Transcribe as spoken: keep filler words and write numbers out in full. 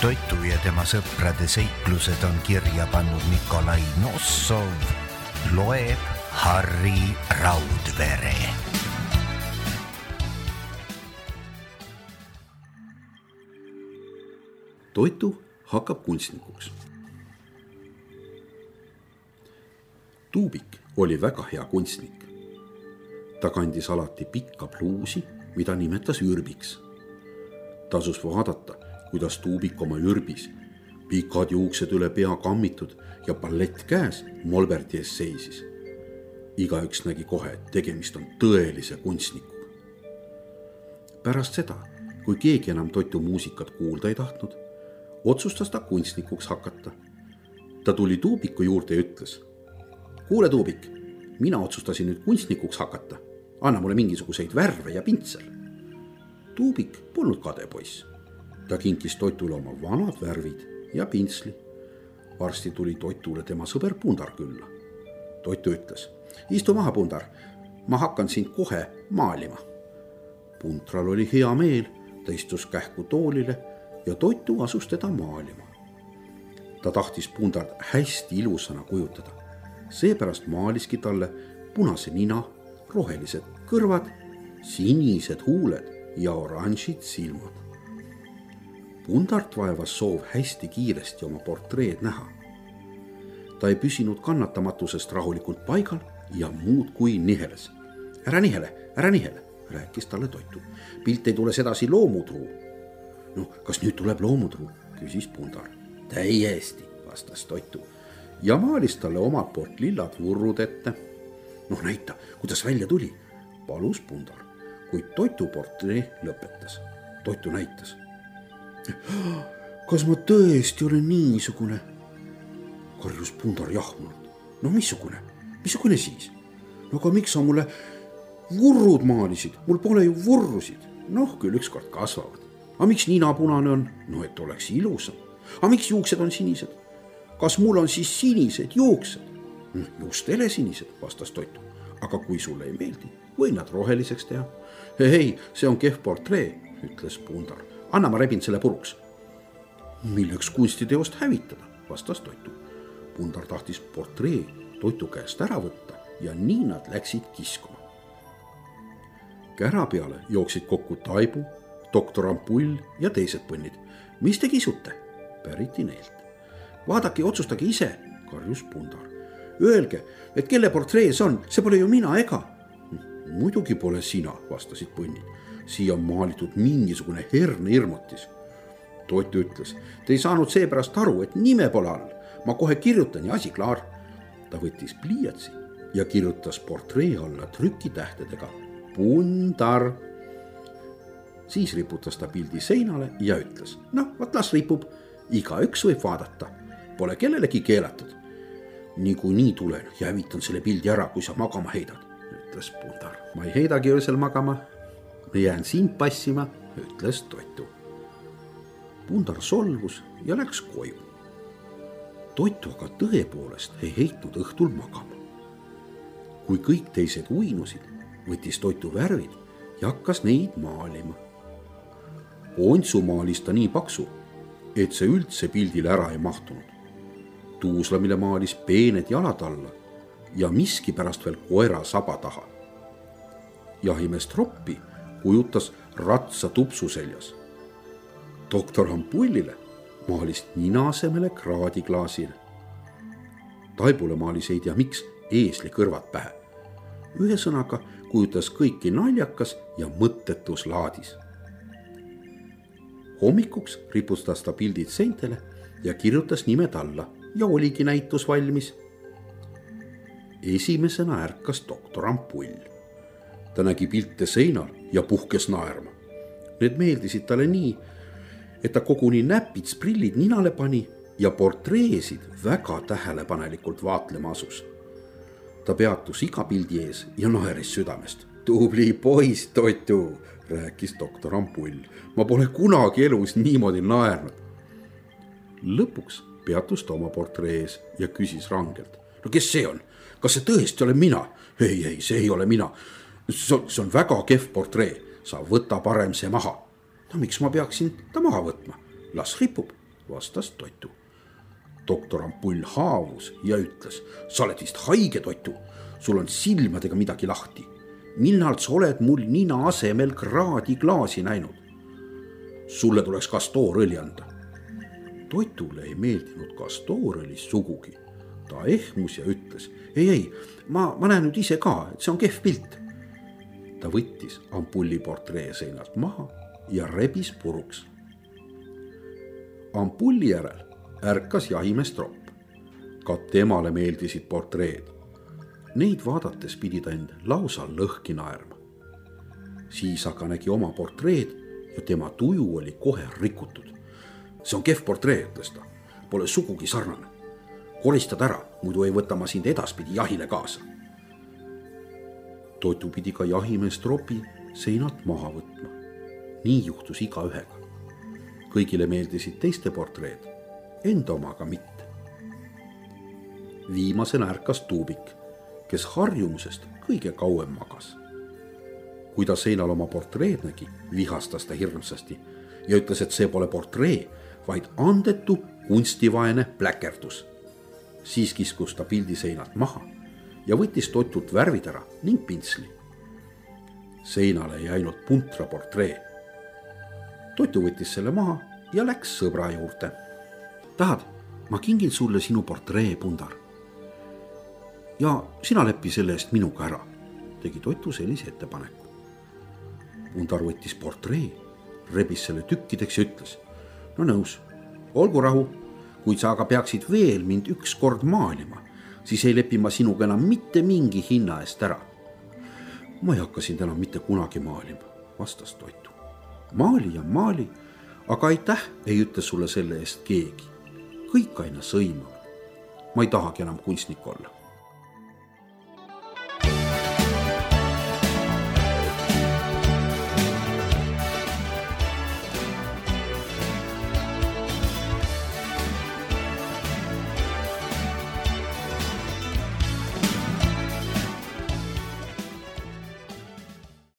Toitu ja tema sõprade seiklused on kirja pannud Nikolai Nossov, loeb Harri Raudvere. Toitu hakkab kunstnikuks. Tuubik oli väga hea kunstnik. Ta kandis alati pikka pluusi, mida nimetas ürbiks. Tasus vaadata, kuidas Tuubik oma ürbis, pikad juuksed üle pea kammitud ja pallett käes molberti ees seisis. Igaüks nägi kohe, et tegemist on tõelise kunstnikuga. Pärast seda, kui keegi enam Toitu muusikat kuulda ei tahtnud, otsustas ta kunstnikuks hakata. Ta tuli Tuubiku juurde ja ütles: kuule Tuubik, mina otsustasin nüüd kunstnikuks hakata. Anna mulle mingisuguseid värve ja pintsel. Tuubik polnud kade poiss. Ta kinkis Toitule oma vanad värvid ja pintsli. Varsti tuli Toitule tema sõber Pundar külla. Toitu ütles: istu maha, Pundar, ma hakkan sind kohe maalima. Puntral oli hea meel, ta istus kähku toolile ja Toitu asus teda maalima. Ta tahtis Pundart hästi ilusana kujutada. Seepärast maaliski talle punase nina, rohelised kõrvad, sinised huuled ja oranžid silmad. Pundart vaevas soov hästi kiiresti oma portreed näha. Ta ei püsinud kannatamatusest rahulikult paigal ja muud kui niheles. Ära nihele, ära nihele, rääkis talle Toitu. Pilt ei tule sedasi loomutruu. No, kas nüüd tuleb loomutruu, küsis Pundar. Täiesti, vastas Toitu ja maalis talle omalt poolt lillad vurrud ette. Noh, näita, kuidas välja tuli, palus Pundar, kuid Toitu portree lõpetas. Toitu näitas. Kas ma tõesti olen niisugune? Karjus Pundar jahmunult. No missugune? Missugune siis? No aga miks sa mulle vurrud maalisid? Mul pole ju vurrusid. Noh, küll ükskord kasvavad. Aga miks nina punane on? No, et oleks ilusam. Aga miks juuksed on sinised? Kas mul on siis sinised juuksed? Just helesinised, vastas Toitu. Aga kui sulle ei meeldi, või nad roheliseks teha? Hei, see on kehv portree, ütles Pundar. Anna ma rebin selle puruks. Milleks kunstiteost hävitada, vastas Toitu. Pundar tahtis portree Toitu käest ära võtta ja nii nad läksid kiskuma. Kära peale jooksid kokku Taibu, doktor Ampull ja teised põnnid. Mis te kisute? Päriti neilt. Vaadake, otsustage ise, karjus Pundar. Öelge, et kelle portrees on, see pole ju mina ega. Muidugi pole sina, vastasid põnnid. Siia on maalitud mingisugune herne irmutis. Toitu ütles: te ei saanud seepärast aru, et nime pole all. Ma kohe kirjutan ja asi klaar. Ta võttis pliiatsi ja kirjutas portree alla trükitähtedega Pundar. Siis riputas ta pildi seinale ja ütles: noh, vaat las ripub. Igaüks võib vaadata. Pole kellelegi keelatud. Nigu nii tulen ja hävitan selle pildi ära, kui sa magama heidad, ütles Pundar. Ma ei heidagi öösel magama. Ma jään sind passima, ütles Toitu. Pundar solvus ja läks koju. Toitu aga tõepoolest ei heitnud õhtul magama. Kui kõik teised uinusid, võttis Toitu värvid ja hakkas neid maalima. Ontsu maalis ta nii paksu, et see üldse pildile ära ei mahtunud. Tuuslamile maalis peened jalad alla ja miski pärast veel koera saba taha. Jahimees Troppi kujutas ratsa tupsu seljas. Doktor Ampullile maalis nina asemele kraadiklaasile. Taibule maalis ei tea miks eesli kõrvad pähe. Ühesõnaga kujutas kõiki naljakas ja mõttetus laadis. Hommikuks ripustas ta pildid seintele ja kirjutas nimed alla ja oligi näitus valmis. Esimesena ärkas doktor Ampull. Ta nägi pilte seinal ja puhkes naerma. Need meeldisid talle nii, et ta koguni näpits prillid ninale pani ja portreesid väga tähelepanelikult vaatlema asus. Ta peatus iga pildi ees ja naeris südamest. Tubli poiss, Toitu, rääkis doktor Ampull. Ma pole kunagi elus niimoodi naernud. Lõpuks peatus ta oma portree ees ja küsis rangelt. No kes see on? Kas see tõesti olen mina? Ei, ei, see ei ole mina. See on väga kehv portree. Sa võta parem see maha. No miks ma peaksin ta maha võtma? Las ripub. vastas Toitu. doktor Ampull haavus ja ütles, sa oled vist haige, Toitu, sul on silmadega midagi lahti. Millal sa oled mul nina asemel kraadiklaasi näinud? Sulle tuleks kastoorõli anda. Toitule ei meeldinud kastoorõli sugugi. Ta ehmus ja ütles, ei, ei, ma, ma näen nüüd ise ka, et see on kehv pilt. Ta võttis Ampulli portree seinalt maha ja rebis puruks. Ampulli järel ärkas jahimees Tropp. Ka temale meeldisid portreed. Neid vaadates pidi ta end lausa lõhki naerma. Siis aga nägi oma portreed ja tema tuju oli kohe rikutud. See on kehv portree, ütles ta. Pole sugugi sarnane. Koristad ära, muidu ei võta ma sind edaspidi jahile kaasa. Toitu pidi ka jahimees Tropi seinalt maha võtma. Nii juhtus iga ühega. Kõigile meeldisid teiste portreed, enda omaga mitte. Viimasena ärkas Tuubik, kes harjumusest kõige kauem magas. Kui ta seinal oma portreed nägi, vihastas ta hirmsasti ja ütles, et see pole portree, vaid andetu kunstivaene pläkerdus. Siis kiskus ta pildi seinalt maha ja võttis Toitult värvid ära ning pintsli. Seinale jäi ainult puntra portree. Toitu võttis selle maha ja läks sõbra juurde. Tahad, ma kingin sulle sinu portree, Pundar. Ja sina leppi selle eest minuga ära, tegi Toitu sellise ettepaneku. Pundar võttis portree, rebis selle tükkideks ja ütles, no nõus, olgu rahu, kuid sa aga peaksid veel mind üks kord maalima, siis ei lepi ma sinuga enam mitte mingi hinna eest ära. Ma ei hakka sind enam mitte kunagi maalima, vastas Toitu. Maali ja maali, aga aitäh ei ütle sulle selle eest keegi. Kõik aina sõimavad. Ma ei tahagi enam kunstnik olla.